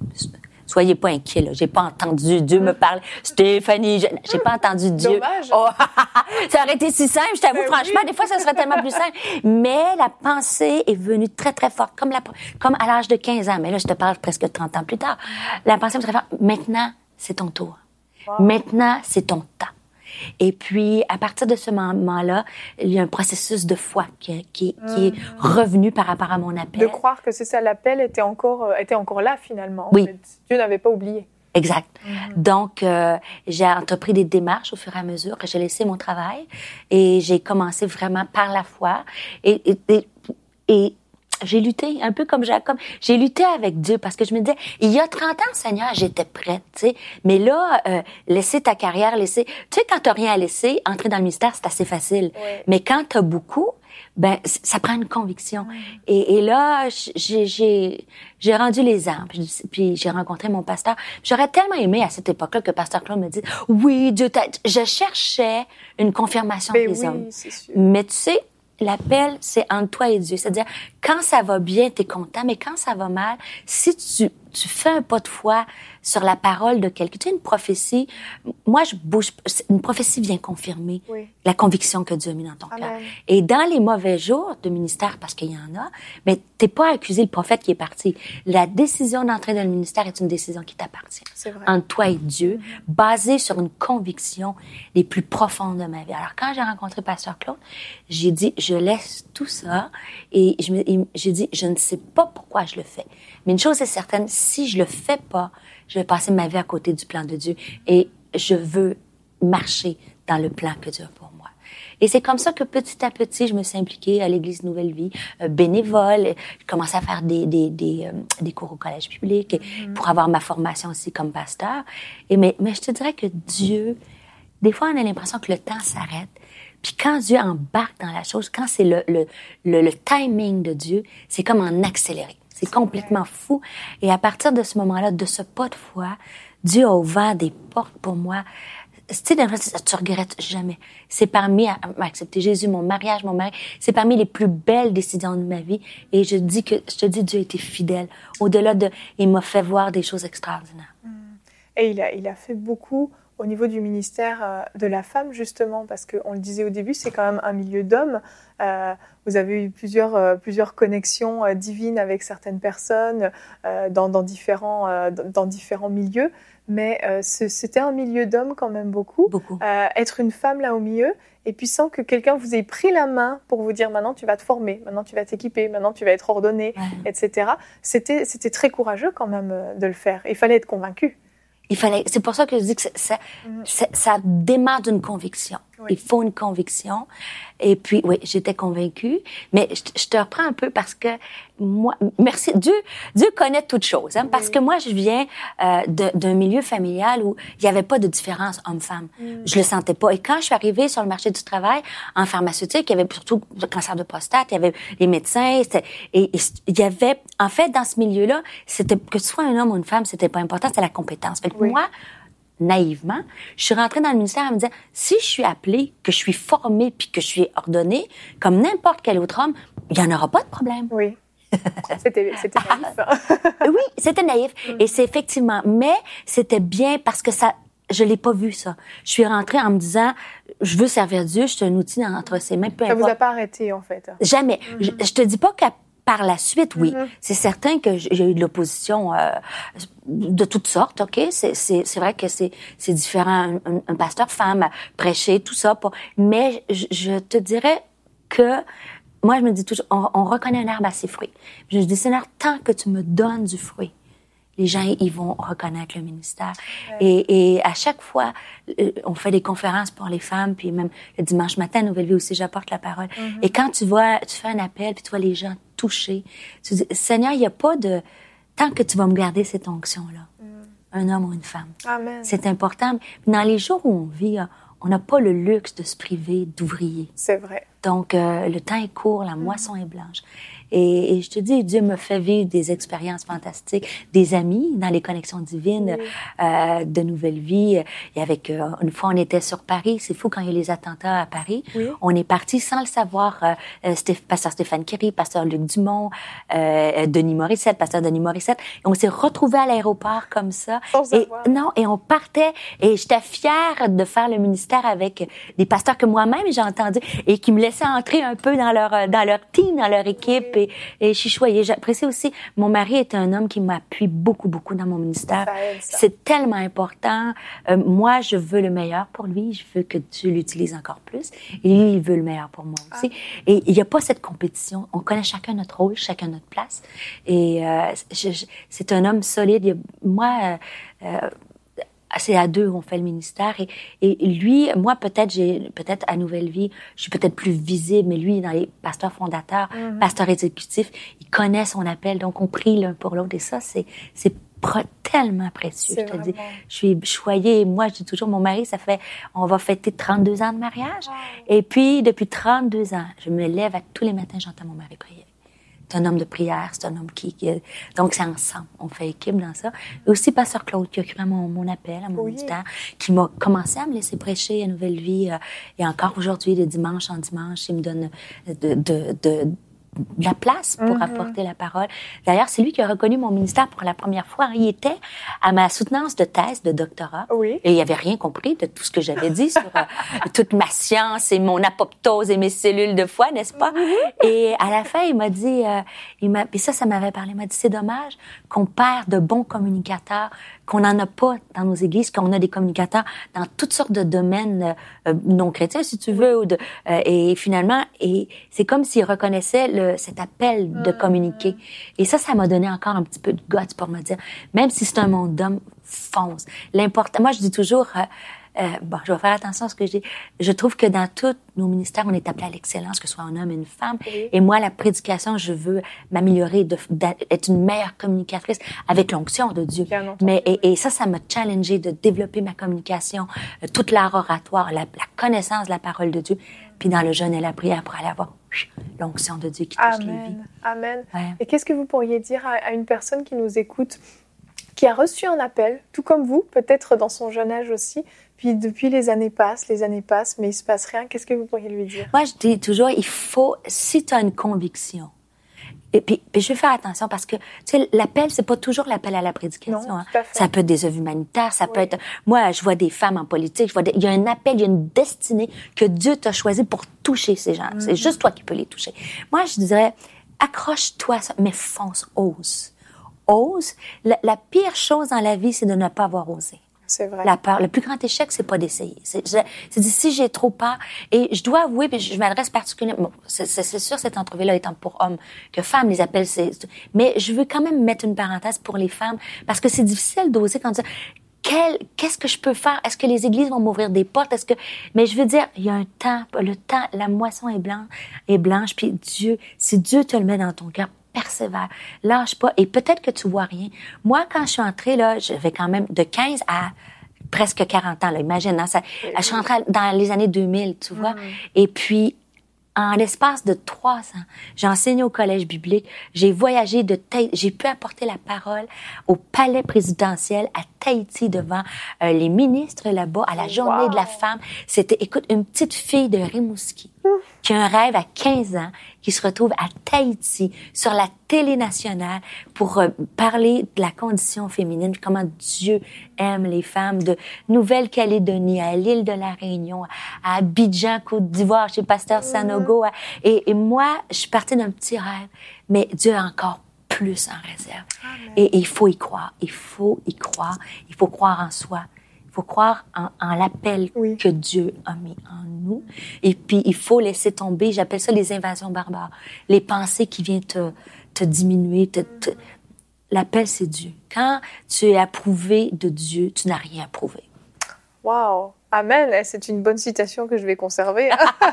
soyez pas inquiets, là. J'ai pas entendu Dieu me parler. Stéphanie, je, j'ai pas entendu Dieu. Dommage. Oh, ça aurait été si simple, je t'avoue, ben franchement. Oui. Des fois, ça serait tellement plus simple. Mais la pensée est venue très, très forte, comme, la, comme à l'âge de quinze ans. Mais là, je te parle presque trente ans plus tard. La pensée me très forte. Maintenant, c'est ton tour. Wow. Maintenant, c'est ton temps. Et puis, à partir de ce moment-là, il y a un processus de foi qui, qui, mmh. qui est revenu par rapport à mon appel. De croire que c'est ça, l'appel était encore, était encore là, finalement. Oui. Mais Dieu n'avait pas oublié. Exact. Mmh. Donc, euh, j'ai entrepris des démarches au fur et à mesure que j'ai laissé mon travail et j'ai commencé vraiment par la foi. Et, et, et, et j'ai lutté, un peu comme Jacob. J'ai lutté avec Dieu parce que je me disais, il y a trente ans, Seigneur, j'étais prête, tu sais. Mais là, euh, laisser ta carrière, laisser... Tu sais, quand t'as rien à laisser, entrer dans le ministère, c'est assez facile. Oui. Mais quand t'as beaucoup, ben, ça prend une conviction. Oui. Et, et là, j'ai, j'ai, j'ai rendu les armes. Puis, puis j'ai rencontré mon pasteur. J'aurais tellement aimé à cette époque-là que pasteur Claude me dise, oui, Dieu t'a... Je cherchais une confirmation ben des oui, hommes. C'est sûr. Mais tu sais, l'appel, c'est entre toi et Dieu. C'est-à-dire, quand ça va bien, t'es content, mais quand ça va mal, si tu, tu fais un pas de foi sur la parole de quelqu'un, tu sais, une prophétie, moi, je bouge, une prophétie vient confirmer oui. la conviction que Dieu a mis dans ton cœur. Et dans les mauvais jours de ministère, parce qu'il y en a, mais t'es pas accusé le prophète qui est parti. La décision d'entrer dans le ministère est une décision qui t'appartient. C'est vrai. Entre toi et Dieu, mm-hmm. basée sur une conviction les plus profondes de ma vie. Alors, quand j'ai rencontré Pasteur Claude, j'ai dit, je laisse tout ça et je me, j'ai dit, je ne sais pas pourquoi je le fais. Mais une chose est certaine, si je le fais pas, je vais passer ma vie à côté du plan de Dieu et je veux marcher dans le plan que Dieu a pour moi. Et c'est comme ça que petit à petit, je me suis impliquée à l'Église Nouvelle Vie, euh, bénévole. Je commençais à faire des, des, des, euh, des cours au collège public et mm-hmm. pour avoir ma formation aussi comme pasteur. Et mais, mais je te dirais que Dieu, des fois, on a l'impression que le temps s'arrête. Puis quand Dieu embarque dans la chose, quand c'est le, le, le, le timing de Dieu, c'est comme en accéléré. C'est complètement fou. Et à partir de ce moment-là, de ce pas de foi, Dieu a ouvert des portes pour moi. Tu sais, tu regrettes jamais. C'est parmi, à accepter Jésus, mon mariage, mon mari, c'est parmi les plus belles décisions de ma vie. Et je dis que, je te dis, Dieu a été fidèle. Au-delà de, il m'a fait voir des choses extraordinaires. Et il a, il a fait beaucoup au niveau du ministère de la femme, justement, parce qu'on le disait au début, c'est quand même un milieu d'hommes. Euh, vous avez eu plusieurs, euh, plusieurs connexions euh, divines avec certaines personnes euh, dans, dans, différents, euh, dans différents milieux, mais euh, ce, c'était un milieu d'hommes quand même beaucoup. beaucoup. Euh, être une femme là au milieu, et puis sans que quelqu'un vous ait pris la main pour vous dire maintenant tu vas te former, maintenant tu vas t'équiper, maintenant tu vas être ordonné, ouais. et cetera. C'était, c'était très courageux quand même de le faire. Il fallait être convaincu. Il fallait, c'est pour ça que je dis que ça, ça, ça, ça démarre d'une conviction. Oui. Il faut une conviction. Et puis, oui, j'étais convaincue. Mais je, je te reprends un peu parce que moi, merci, Dieu, Dieu connaît toutes choses, hein, oui. parce que moi, je viens euh, de, d'un milieu familial où il n'y avait pas de différence homme-femme. Mm. Je le sentais pas. Et quand je suis arrivée sur le marché du travail, en pharmaceutique, il y avait surtout le cancer de prostate, il y avait les médecins, et, et il y avait, en fait, dans ce milieu-là, c'était que ce soit un homme ou une femme, c'était pas important, c'était la compétence. Fait que oui. moi, naïvement, je suis rentrée dans le ministère en me disant, si je suis appelée, que je suis formée puis que je suis ordonnée, comme n'importe quel autre homme, il n'y en aura pas de problème. Oui. C'était, c'était naïf. Oui, c'était naïf. Mm. Et c'est effectivement, mais c'était bien parce que ça, je l'ai pas vu, ça. Je suis rentrée en me disant, je veux servir Dieu, je suis un outil entre ses mains, peu ça importe. vous a pas arrêté, en fait? Jamais. Mm-hmm. Je, je te dis pas qu'à par la suite, oui. Mm-hmm. C'est certain que j'ai eu de l'opposition euh, de toutes sortes, OK? C'est, c'est, c'est vrai que c'est, c'est différent, un, un pasteur femme, prêcher, tout ça. Pour... Mais je, je te dirais que, moi, je me dis toujours, on, on reconnaît un arbre à ses fruits. Je me dis, Seigneur, tant que tu me donnes du fruit, les gens, ils vont reconnaître le ministère. Ouais. Et, et à chaque fois, euh, on fait des conférences pour les femmes, puis même le dimanche matin, à Nouvelle Vie aussi, j'apporte la parole. Mm-hmm. Et quand tu vois, tu fais un appel, puis tu vois les gens touchés, tu dis, Seigneur, il n'y a pas de... Tant que tu vas me garder cette onction-là, mm. un homme ou une femme. Amen. C'est important. Dans les jours où on vit, on n'a pas le luxe de se priver d'ouvriers. C'est vrai. Donc, euh, le temps est court, la moisson mm. est blanche. Et, et je te dis, Dieu me fait vivre des expériences fantastiques, des amis dans les connexions divines, oui. euh, de Nouvelle Vie. Et avec, euh, une fois, on était sur Paris. C'est fou quand il y a eu les attentats à Paris. Oui. On est parti sans le savoir. Euh, Stéph- pasteur Stéphane Curie, pasteur Luc Dumont, euh, Denis Morissette, pasteur Denis Morissette. Et on s'est retrouvés à l'aéroport comme ça. Sans et, savoir. Non, et on partait. Et j'étais fière de faire le ministère avec des pasteurs que moi-même j'ai entendus et qui me laissaient entrer un peu dans leur, dans leur team, dans leur équipe. Oui. Et, et chichoyer. J'apprécie aussi, mon mari est un homme qui m'appuie beaucoup, beaucoup dans mon ministère. Ça aide, ça. C'est tellement important. Euh, moi, je veux le meilleur pour lui. Je veux que Dieu l'utilise encore plus. Et lui, il veut le meilleur pour moi aussi. Ah. Et il n'y a pas cette compétition. On connaît chacun notre rôle, chacun notre place. Et euh, je, je, c'est un homme solide. Il y a, moi, euh, euh, c'est à deux qu'on fait le ministère. Et, et lui, moi, peut-être, j'ai, peut-être à Nouvelle Vie, je suis peut-être plus visible, mais lui, dans les pasteurs fondateurs, mm-hmm. pasteurs exécutifs, il connaît son appel, donc on prie l'un pour l'autre. Et ça, c'est, c'est pr- tellement précieux. C'est je te vraiment... dis, je suis choyée. Moi, je dis toujours, mon mari, ça fait, on va fêter trente-deux ans de mariage. Wow. Et puis, depuis trente-deux ans, je me lève à tous les matins, j'entends mon mari prier. C'est un homme de prière, c'est un homme qui, qui... Donc, c'est ensemble. On fait équipe dans ça. Et aussi, pasteur Claude, qui a cru à mon, mon appel, à mon oui. ministère, qui m'a commencé à me laisser prêcher à Nouvelle Vie. Euh, et encore aujourd'hui, de dimanche en dimanche, il me donne de, de, de, la place pour mm-hmm. apporter la parole. D'ailleurs, c'est lui qui a reconnu mon ministère pour la première fois. Il était à ma soutenance de thèse de doctorat. Oui. Et il avait rien compris de tout ce que j'avais dit sur euh, toute ma science et mon apoptose et mes cellules de foie, n'est-ce pas? Mm-hmm. Et à la fin, il m'a dit, euh, il m'a, et ça, ça m'avait parlé. Il m'a dit, c'est dommage qu'on perd de bons communicateurs, qu'on n'en a pas dans nos églises, qu'on a des communicateurs dans toutes sortes de domaines euh, non chrétiens, si tu veux, ou de, euh, et finalement, et c'est comme s'il reconnaissait le, cet appel de communiquer. Et ça, ça m'a donné encore un petit peu de guts pour me dire, même si c'est un monde d'hommes, fonce. L'important, moi, je dis toujours, euh, euh, bon, je vais faire attention à ce que je dis. Je trouve que dans tous nos ministères, on est appelé à l'excellence, que ce soit un homme et une femme. Oui. Et moi, la prédication, je veux m'améliorer, de, d'être une meilleure communicatrice avec l'onction de Dieu. Mais et, et ça, ça m'a challengé de développer ma communication, euh, toute l'art oratoire, la, la connaissance de la parole de Dieu, puis dans le jeûne et la prière pour aller avoir l'onction de Dieu qui touche Amen. les vies. Amen. Ouais. Et qu'est-ce que vous pourriez dire à, à une personne qui nous écoute, qui a reçu un appel, tout comme vous, peut-être dans son jeune âge aussi, puis depuis les années passent, les années passent, mais il se passe rien, qu'est-ce que vous pourriez lui dire? Moi, je dis toujours, il faut, si tu as une conviction, et puis, puis je vais faire attention parce que, tu sais, l'appel, c'est pas toujours l'appel à la prédication. Non, hein. tout à fait. Ça peut être des œuvres humanitaires, ça oui. peut être... Moi, je vois des femmes en politique, je vois des... il y a un appel, il y a une destinée que Dieu t'a choisi pour toucher ces gens. Mm-hmm. C'est juste toi qui peux les toucher. Moi, je dirais, accroche-toi, mais fonce, ose. Ose. La, la pire chose dans la vie, c'est de ne pas avoir osé. C'est vrai. La peur. Le plus grand échec, c'est pas d'essayer. C'est, c'est, c'est dit, si j'ai trop peur, et je dois avouer, puis je, je m'adresse particulièrement, bon, c'est, c'est, c'est sûr, cette entrevue-là étant pour hommes, que femmes, les appels, c'est, mais je veux quand même mettre une parenthèse pour les femmes, parce que c'est difficile d'oser quand on dit, Quel, qu'est-ce que je peux faire? Est-ce que les églises vont m'ouvrir des portes? Est-ce que, mais je veux dire, il y a un temps, le temps, la moisson est blanche, est blanche, puis Dieu, si Dieu te le met dans ton cœur, persévère, lâche pas, et peut-être que tu vois rien. Moi, quand je suis entrée, là, j'avais quand même de quinze à presque quarante ans, là, imagine, hein, ça, je suis entrée dans les années deux mille, tu vois, mm-hmm. et puis, en l'espace de trois ans, j'ai enseigné au collège biblique, j'ai voyagé de Tahiti, j'ai pu apporter la parole au palais présidentiel à Tahiti devant euh, les ministres là-bas, à la journée wow. de la femme. C'était, écoute, une petite fille de Rimouski qui a un rêve à quinze ans, qui se retrouve à Tahiti, sur la télé nationale, pour euh, parler de la condition féminine, comment Dieu aime les femmes de Nouvelle-Calédonie, à l'île de la Réunion, à Abidjan, Côte d'Ivoire, chez Pasteur Sanogo. À, et, et moi, je suis partie d'un petit rêve, mais Dieu a encore plus en réserve. Et, et il faut y croire, il faut y croire, il faut croire en soi. Il faut croire en, en l'appel oui. que Dieu a mis en nous. Et puis, il faut laisser tomber, j'appelle ça les invasions barbares, les pensées qui viennent te, te diminuer. Te, te... L'appel, c'est Dieu. Quand tu es approuvé de Dieu, tu n'as rien approuvé. Wow! Amen! C'est une bonne citation que je vais conserver.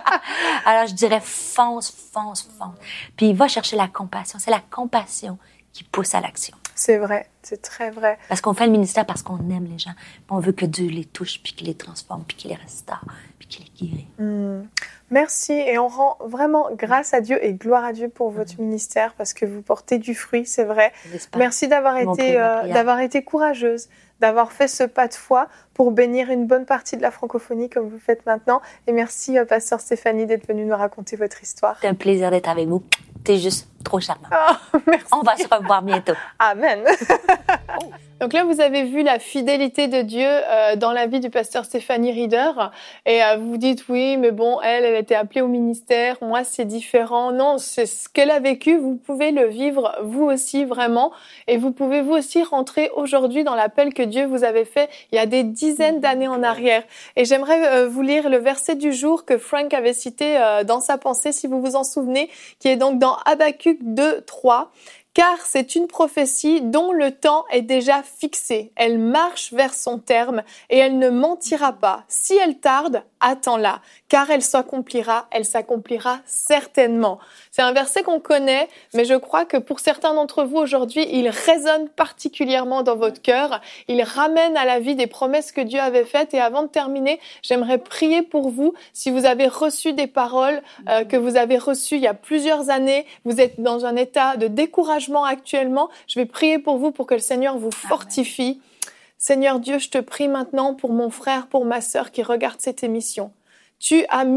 Alors, je dirais fonce, fonce, fonce. Puis, va chercher la compassion. C'est la compassion qui pousse à l'action. C'est vrai, c'est très vrai. Parce qu'on fait le ministère parce qu'on aime les gens. On veut que Dieu les touche, puis qu'il les transforme, puis qu'il les restaure, puis qu'il les guérit. Mmh. Merci, et on rend vraiment grâce à Dieu et gloire à Dieu pour votre mmh. ministère, parce que vous portez du fruit, c'est vrai. J'espère. Merci d'avoir été, euh, d'avoir été courageuse, d'avoir fait ce pas de foi pour bénir une bonne partie de la francophonie comme vous faites maintenant. Et merci, euh, Pasteur Stéphanie, d'être venue nous raconter votre histoire. C'est un plaisir d'être avec vous. T'es juste trop charmant. Oh, merci. On va se revoir bientôt. Amen. Oh. Donc là, vous avez vu la fidélité de Dieu euh, dans la vie du pasteur Stéphanie Rieder. Et euh, vous vous dites, oui, mais bon, elle, elle était appelée au ministère. Moi, c'est différent. Non, c'est ce qu'elle a vécu. Vous pouvez le vivre, vous aussi, vraiment. Et vous pouvez, vous aussi, rentrer aujourd'hui dans l'appel que Dieu vous avait fait il y a des dizaines d'années en arrière. Et j'aimerais euh, vous lire le verset du jour que Frank avait cité euh, dans sa pensée, si vous vous en souvenez, qui est donc dans Habacuc deux, trois. Car c'est une prophétie dont le temps est déjà fixé. Elle marche vers son terme et elle ne mentira pas. Si elle tarde, attends-la, car elle s'accomplira, elle s'accomplira certainement. C'est un verset qu'on connaît, mais je crois que pour certains d'entre vous aujourd'hui, il résonne particulièrement dans votre cœur. Il ramène à la vie des promesses que Dieu avait faites. Et avant de terminer, j'aimerais prier pour vous. Si vous avez reçu des paroles euh, que vous avez reçues il y a plusieurs années, vous êtes dans un état de découragement actuellement, je vais prier pour vous pour que le Seigneur vous fortifie. Amen. Seigneur Dieu, je te prie maintenant pour mon frère, pour ma sœur qui regarde cette émission. Tu as mis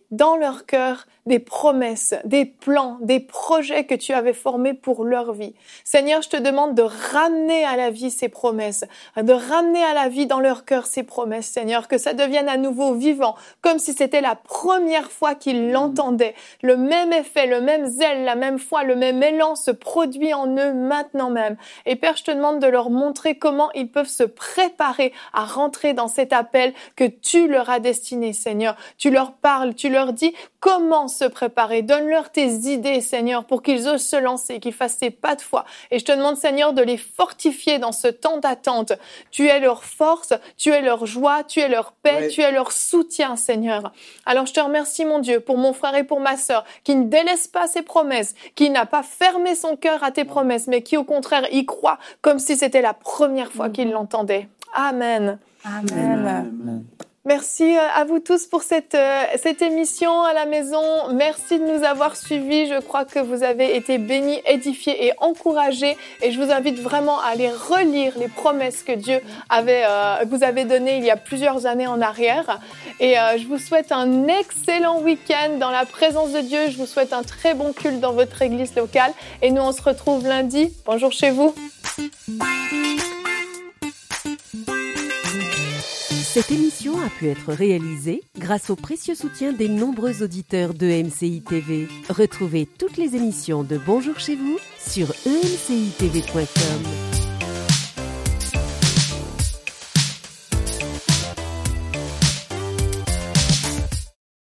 dans leur cœur des promesses, des plans, des projets que tu avais formés pour leur vie. Seigneur, je te demande de ramener à la vie ces promesses, de ramener à la vie dans leur cœur ces promesses, Seigneur, que ça devienne à nouveau vivant, comme si c'était la première fois qu'ils l'entendaient. Le même effet, le même zèle, la même foi, le même élan se produit en eux maintenant même. Et Père, je te demande de leur montrer comment ils peuvent se préparer à rentrer dans cet appel que tu leur as destiné, Seigneur. Tu leur parles, tu leur dis comment se préparer. Donne-leur tes idées, Seigneur, pour qu'ils osent se lancer, qu'ils fassent ces pas de foi. Et je te demande, Seigneur, de les fortifier dans ce temps d'attente. Tu es leur force, tu es leur joie, tu es leur paix, oui. Tu es leur soutien, Seigneur. Alors je te remercie, mon Dieu, pour mon frère et pour ma sœur, qui ne délaisse pas ses promesses, qui n'a pas fermé son cœur à tes promesses, mais qui au contraire y croit comme si c'était la première fois qu'il l'entendait. Amen. Amen. Amen. Merci à vous tous pour cette, euh, cette émission à la maison. Merci de nous avoir suivis. Je crois que vous avez été bénis, édifiés et encouragés. Et je vous invite vraiment à aller relire les promesses que Dieu avait, euh, vous avait données il y a plusieurs années en arrière. Et euh, je vous souhaite un excellent week-end dans la présence de Dieu. Je vous souhaite un très bon culte dans votre église locale. Et nous, on se retrouve lundi. Bonjour chez vous. Cette émission a pu être réalisée grâce au précieux soutien des nombreux auditeurs de M C I T V. Retrouvez toutes les émissions de Bonjour chez vous sur e m c i t v point com.